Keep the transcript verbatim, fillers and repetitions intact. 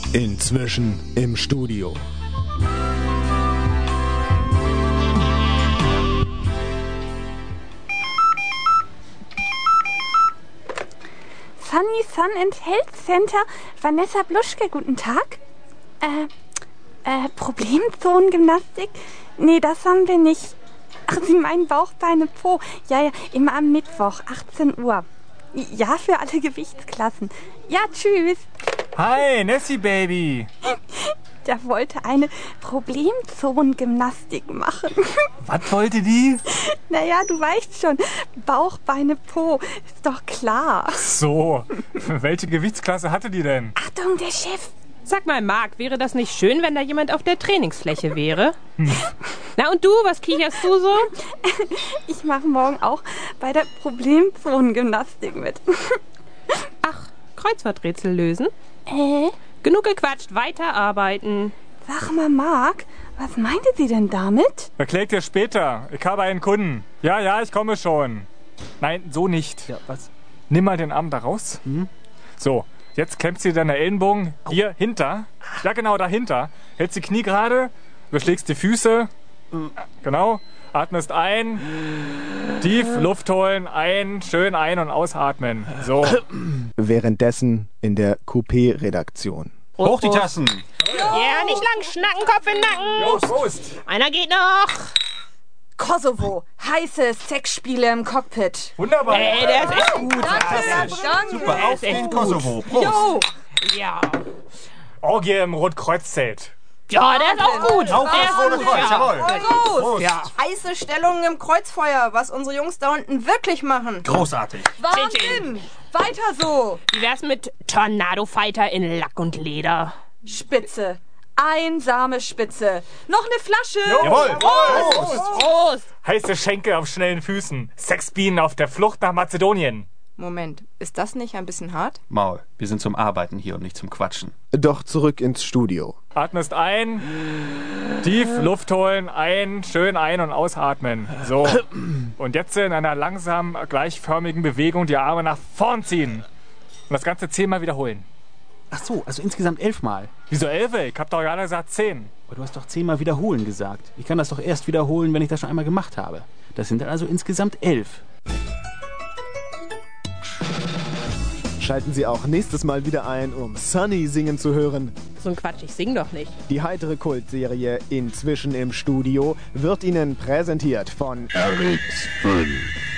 Inzwischen im Studio. Sunny Sun and Health Center, Vanessa Bluschke, guten Tag. Äh, äh, Problemzonengymnastik? Nee, das haben wir nicht. Ach, Sie meinen Bauch, Beine, Po. Ja, ja, immer am Mittwoch, achtzehn Uhr. Ja, für alle Gewichtsklassen. Ja, tschüss. Hi, Nessie Baby. Der wollte eine Problemzonengymnastik machen. Was wollte die? Naja, du weißt schon, Bauch, Beine, Po, ist doch klar. Ach so, welche Gewichtsklasse hatte die denn? Achtung, der Chef. Sag mal, Marc, wäre das nicht schön, wenn da jemand auf der Trainingsfläche wäre? Hm. Na und du, was kicherst du so? Ich mache morgen auch bei der Problemzonengymnastik mit. Ach, Kreuzworträtsel lösen? Äh? Genug gequatscht, weiterarbeiten. Sag mal, Marc, was meinte sie denn damit? Erklärt dir später. Ich habe einen Kunden. Ja, ja, ich komme schon. Nein, so nicht. Ja, was? Nimm mal den Arm da raus. Mhm. So, jetzt klemmst du deine Ellenbogen hier hinter. Ja, genau, dahinter. Hältst die Knie gerade, überschlägst die Füße. Mhm. Genau. Atmest ein. Tief Luft holen. Ein, schön ein- und ausatmen. So. Währenddessen in der Coupé-Redaktion. Hoch die Tassen! Ja, nicht lang schnacken, Kopf in den Nacken. Jo, Prost. Einer geht noch. Kosovo. Heiße Sexspiele im Cockpit. Wunderbar. Ey, der ist echt gut. Danke. Super, auf echt den gut. Kosovo. Prost! Jo. Ja. Orgie im Rotkreuz-Zelt. Ja, der ist auch gut. Auf Der das ist Rote gut, Kreuz, ja. jawohl! Prost. Ja. Heiße Stellungen im Kreuzfeuer, was unsere Jungs da unten wirklich machen. Großartig! Wahnsinn. Weiter so. Wie wär's mit Tornado Fighter in Lack und Leder? Spitze. Einsame Spitze. Noch eine Flasche. Jawohl! Prost. Prost. Heiße Schenkel auf schnellen Füßen. Sexbienen auf der Flucht nach Mazedonien. Moment, ist das nicht ein bisschen hart? Maul, wir sind zum Arbeiten hier und nicht zum Quatschen. Doch zurück ins Studio. Atmest ein. Tief Luft holen. Ein, schön ein- und ausatmen. So. Und jetzt in einer langsam gleichförmigen Bewegung die Arme nach vorn ziehen. Und das Ganze zehnmal wiederholen. Ach so, also insgesamt elfmal. Wieso elf? Ich hab doch gerade gesagt zehn. Aber du hast doch zehnmal wiederholen gesagt. Ich kann das doch erst wiederholen, wenn ich das schon einmal gemacht habe. Das sind dann also insgesamt elf. Schalten Sie auch nächstes Mal wieder ein, um Sunny singen zu hören. So ein Quatsch, ich sing doch nicht. Die heitere Kultserie Inzwischen im Studio wird Ihnen präsentiert von R X fünf.